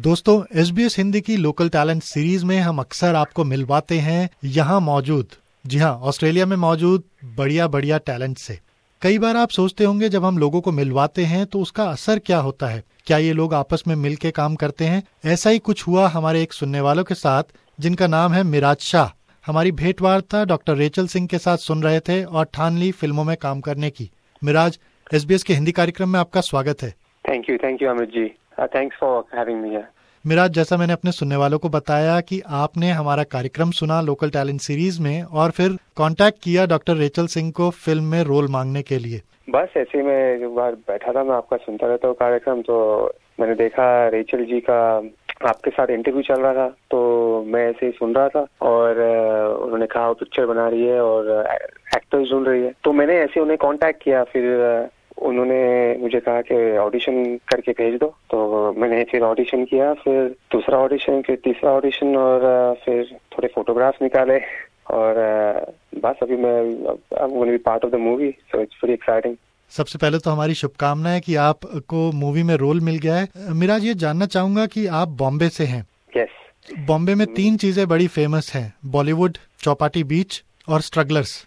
दोस्तों, SBS हिंदी की local talent series में हम अक्सर आपको मिलवाते हैं यहाँ मौजूद, जी हाँ, ऑस्ट्रेलिया में मौजूद बढ़िया बढ़िया टैलेंट से। कई बार आप सोचते होंगे जब हम लोगों को मिलवाते हैं तो उसका असर क्या होता है, क्या ये लोग आपस में मिल के काम करते हैं? ऐसा ही कुछ हुआ हमारे एक सुनने वालों के साथ जिनका नाम है मिराज शाह। हमारी भेंटवार्ता डॉक्टर रेचल सिंह के साथ सुन रहे थे और ठान ली फिल्मों में काम करने की। मिराज, SBS के हिंदी कार्यक्रम में आपका स्वागत है। Thank you Amit ji. Thanks for having me here. Miraj, जैसा मैंने अपने सुनने वालों को बताया कि आपने हमारा कार्यक्रम सुना लोकल टैलेंट सीरीज में और फिर कांटेक्ट किया डॉक्टर रेचल सिंह को फिल्म में रोल मांगने के लिए। बस ऐसे में एक बार बैठा था, मैं आपका सुनता रहता हूँ कार्यक्रम, तो मैंने देखा रेचल जी का आपके साथ इंटरव्यू चल रहा था, तो मैं ऐसे ही सुन रहा था और उन्होंने कहा वो पिक्चर बना रही है और एक्टर्स ढूंढ रही है, तो मैंने ऐसे उन्हें कांटेक्ट किया। फिर उन्होंने मुझे कहा कि ऑडिशन करके भेज दो, तो मैंने फिर ऑडिशन किया, फिर दूसरा ऑडिशन, फिर तीसरा ऑडिशन और फिर थोड़े फोटोग्राफ्स निकाले और बस अभी मैं I'm going to be part of the movie, so it's very exciting। सबसे पहले तो हमारी शुभकामनाएं कि आपको मूवी में रोल मिल गया है। मिराज, ये जानना चाहूंगा कि आप बॉम्बे से हैं। यस। बॉम्बे में 3 चीजें बड़ी फेमस हैं, बॉलीवुड, चौपाटी बीच और स्ट्रगलर्स।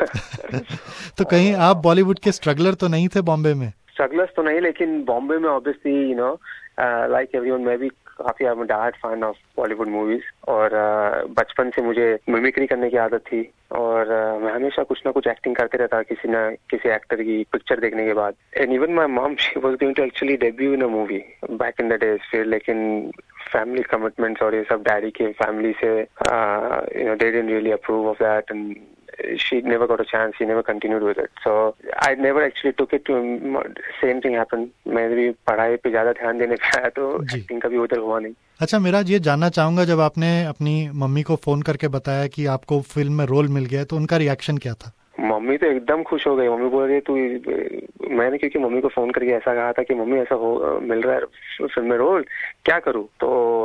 तो कहीं आप बॉलीवुड के स्ट्रगलर तो नहीं थे बॉम्बे में? स्ट्रगलर्स तो नहीं, लेकिन बॉम्बे में ऑब्वियसली लाइक एवरीवन मैं भी काफी diehard fan of Bollywood movies और बचपन से मुझे मिमिक्री करने की आदत थी और मैं हमेशा कुछ ना कुछ एक्टिंग करते रहता किसी एक्टर की पिक्चर देखने के बाद। And even my mom, she was going to actually debut in a movie back in the days, फिर लेकिन फैमिली कमिटमेंट्स और ये सब, डैडी के फैमिली से they didn't really approve of that and she never got a chance, she never continued with it, so I never actually took it to same thing happened। मैं भी पढ़ाई पे ज्यादा ध्यान देने पे आया तो एक्टिंग का भी उधर हुआ नहीं। अच्छा मिराज, ये जानना चाहूंगा जब आपने अपनी मम्मी को फोन करके बताया कि आपको फिल्म में रोल मिल गया तो उनका रिएक्शन क्या था? मम्मी तो एकदम खुश हो गई। मम्मी बोल रही है तू, मैंने क्योंकि मम्मी को फोन करके ऐसा कहा था कि मम्मी ऐसा मिल रहा है फिल्म में रोल, क्या करूं? तो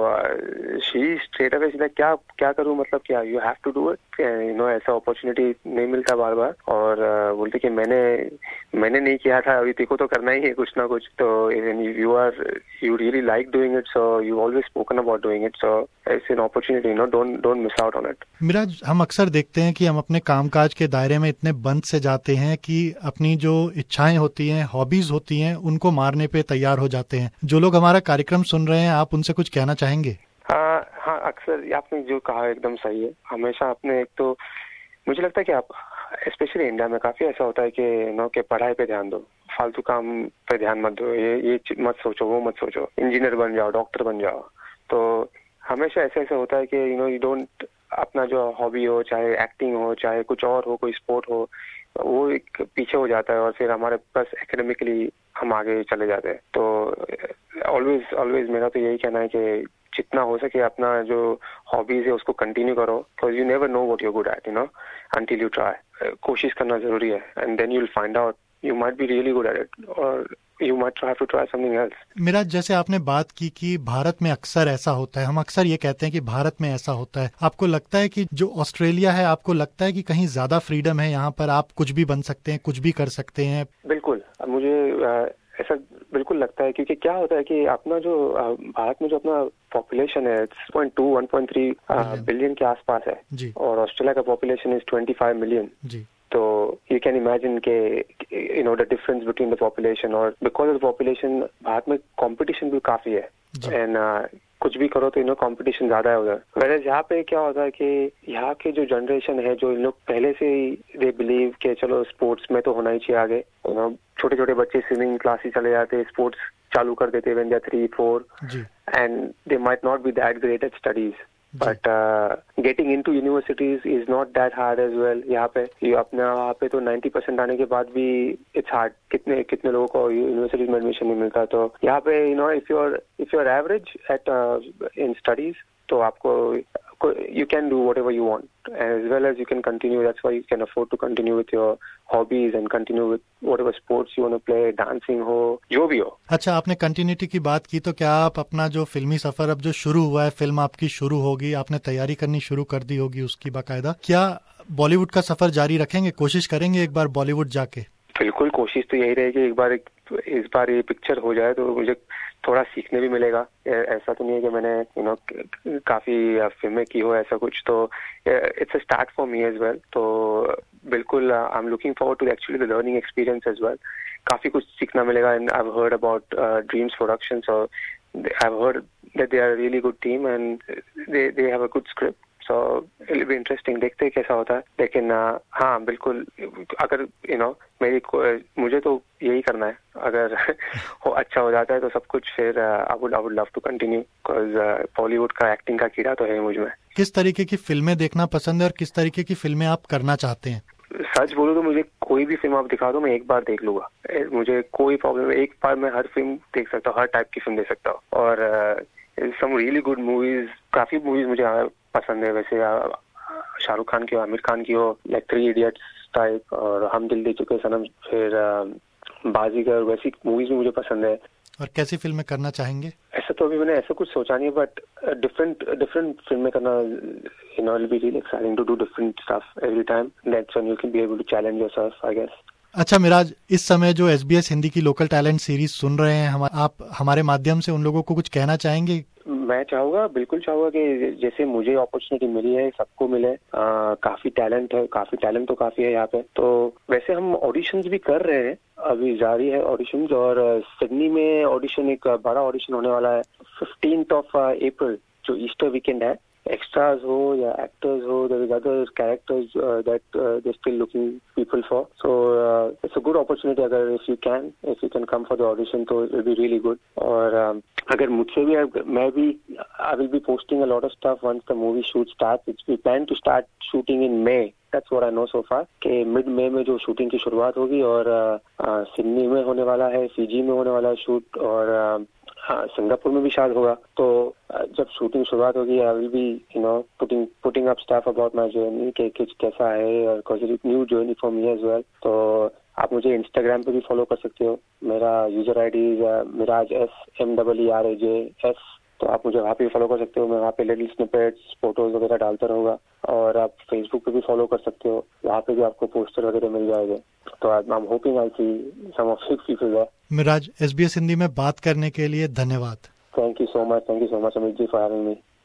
शी स्ट्रेट अवे सीधा क्या करूं, मतलब क्या, you have to do it, ऐसा अपॉर्चुनिटी नहीं मिलता बार बार। और बोलते कि मैंने नहीं किया था, अभी तेको तो करना ही है कुछ ना कुछ, तो you really like doing it, so you always spoken about doing it, so it's an opportunity, don't miss out on it. Miraj, हम अक्सर देखते हैं कि हम अपने कामकाज के दायरे में इतने बंद से जाते हैं कि अपनी जो इच्छाएं होती हैं, हॉबीज होती हैं, उनको मारने पे तैयार हो जाते हैं। जो लोग हमारा कार्यक्रम सुन रहे हैं, आप उनसे कुछ कहना चाहेंगे? हाँ, अक्सर आपने जो कहा एकदम सही है। हमेशा आपने, एक तो मुझे लगता है कि आप स्पेशली इंडिया में काफी ऐसा होता है कि पढ़ाई पे ध्यान दो, फालतू काम पे ध्यान मत दो, ये मत सोचो, वो मत सोचो, इंजीनियर बन जाओ, डॉक्टर बन जाओ। तो हमेशा ऐसा होता है कि यू डोंट, अपना जो हॉबी हो, चाहे एक्टिंग हो, चाहे कुछ और हो, कोई स्पोर्ट हो, वो एक पीछे हो जाता है और फिर हमारे पास एकेडमिकली हम आगे चले जाते हैं। तो ऑलवेज मेरा तो यही कहना है कि जितना हो सके अपना जो हॉबीज है उसको कंटिन्यू करो, because you never know what you are good at, until you try. कोशिश करना जरूरी है and then you will find out you might be really good at it और you might have to try something else। Miraj, जैसे आपने बात की कि भारत में अक्सर ऐसा होता है, हम अक्सर ये कहते हैं कि भारत में ऐसा होता है, आपको लगता है कि जो ऑस्ट्रेलिया है, आपको लगता है कि कहीं ज्यादा फ्रीडम है, यहाँ पर आप कुछ भी बन सकते हैं, कुछ भी कर सकते हैं? बिल्कुल, मुझे ऐसा बिल्कुल लगता है, क्योंकि क्या होता है कि अपना जो भारत में जो अपना पॉपुलेशन है 1.3 बिलियन के आसपास है जी, और ऑस्ट्रेलिया का पॉपुलेशन इज 25 मिलियन जी। तो यू कैन इमेजिन के the difference between the population, और because of the population Bharat में कंपटीशन भी काफी है एंड कुछ भी करो तो कंपटीशन ज्यादा है उधर। वैसे यहाँ पे क्या होता है कि यहाँ के जो जनरेशन है, जो इन लोग पहले से ही दे बिलीव के चलो स्पोर्ट्स में तो होना ही चाहिए आगे, छोटे छोटे बच्चे स्विमिंग क्लासेस चले जाते, स्पोर्ट्स चालू कर देते when they are 3-4 and they might not be that great at studies, but getting into universities is not that hard as well। यहाँ पे वहाँ पे तो 90% आने के बाद भी it's hard, कितने लोगों को यूनिवर्सिटीज में एडमिशन नहीं मिलता। तो यहाँ पे if you're average at in studies, तो आपको you can do whatever you want as well as you can continue, that's why you can afford to continue with your hobbies and continue with whatever sports you want to play, dancing हो, जो भी हो। अच्छा, आपने continuity की बात की, तो क्या आप अपना जो फिल्मी सफर अब जो शुरू हुआ है, फिल्म आपकी शुरू होगी, आपने तैयारी करनी शुरू कर दी होगी उसकी बाकायदा, क्या बॉलीवुड का सफर जारी रखेंगे, कोशिश करेंगे एक बार बॉलीवुड जाके? बिल्कुल, कोशिश तो यही रहेगी, इस बार ये पिक्चर हो जाए तो मुझे थोड़ा सीखने भी मिलेगा। ऐसा तो नहीं है कि मैंने काफी फिल्में की हो ऐसा कुछ, तो it's a start for me as well. तो बिल्कुल I am looking forward to actually the learning experience as well. काफी कुछ सीखना मिलेगा। And I have heard about Dreams Productions, और I have heard that they are a really good team and they have a good script. So it will be interesting, देखते हैं कैसा होता है। लेकिन हाँ बिल्कुल, अगर मुझे तो यही करना है। अगर अच्छा हो जाता है तो सब कुछ, फिर I would love to continue, because Bollywood का एक्टिंग का कीड़ा तो है मुझ में। किस तरीके की फिल्में देखना पसंद है और किस तरीके की फिल्में आप करना चाहते हैं? सच बोलूं तो मुझे कोई भी फिल्म आप दिखा दो, मैं एक बार देख लूंगा। मुझे कोई प्रॉब्लम है, एक बार मैं हर फिल्म देख सकता हूँ, हर टाइप की फिल्म देख सकता हूँ। और सम रियली गुड मूवीज, काफी मूवीज मुझे पसंद है वैसे, शाहरुख खान की हो, आमिर खान की हो, लाइक 3 इडियट्स टाइप, और हम दिल दे चुके सनम, फिर बाजीगर, वैसी मूवीज भी मुझे पसंद है। और कैसी फिल्में करना चाहेंगे? ऐसा तो अभी मैंने ऐसा कुछ सोचा नहीं है, बट डिफरेंट फिल्में करना, it'll be really exciting to do different stuff every time. That's when you can be able to challenge yourself, I guess. अच्छा मिराज, इस समय जो SBS हिंदी की लोकल टैलेंट सीरीज सुन रहे हैं, आप हमारे माध्यम से उन लोगों को कुछ कहना चाहेंगे? मैं चाहूंगा, बिल्कुल चाहूंगा कि जैसे मुझे अपॉर्चुनिटी मिली है सबको मिले। काफी टैलेंट है, तो काफी है यहाँ पे। तो वैसे हम ऑडिशंस भी कर रहे हैं, अभी जारी है ऑडिशंस, और सिडनी में ऑडिशन, एक बड़ा ऑडिशन होने वाला है 15th अप्रैल, जो ईस्टर वीकेंड है। एक्स्ट्रास हो या एक्टर्स हो, there is other characters that they're still looking people for. So it's a good opportunity. अगर if you can come for the audition, तो it will be really good. और अगर मुझसे भी, I will be posting a lot of stuff once the movie shoot starts. We plan to start shooting in May. That's what I know so far. कि mid-May में जो shooting की शुरुआत होगी, और सिडनी में होने वाला है, फिजी में होने वाला है शूट, और सिंगापुर में भी शायद होगा। तो जब शूटिंग शुरुआत होगी, I will be putting up stuff about my journey, कि कैसा है, और because it's new journey for me as well. तो आप मुझे इंस्टाग्राम पे भी फॉलो कर सकते हो। मेरा यूजर आईडी मिराज SMEERAJ। तो आप मुझे वहाँ पे फॉलो कर सकते हो। मैं वहाँ पे लिटिल स्निपेट्स, फोटोज वगैरह डालता रहूंगा। और आप फेसबुक पे भी फॉलो कर सकते हो, वहाँ पे भी आपको पोस्टर वगैरह मिल जाएंगे। तो I am hoping I see some of you people there. Miraj, SBS Hindi में बात करने के लिए धन्यवाद। Thank you so much Amit ji for having me.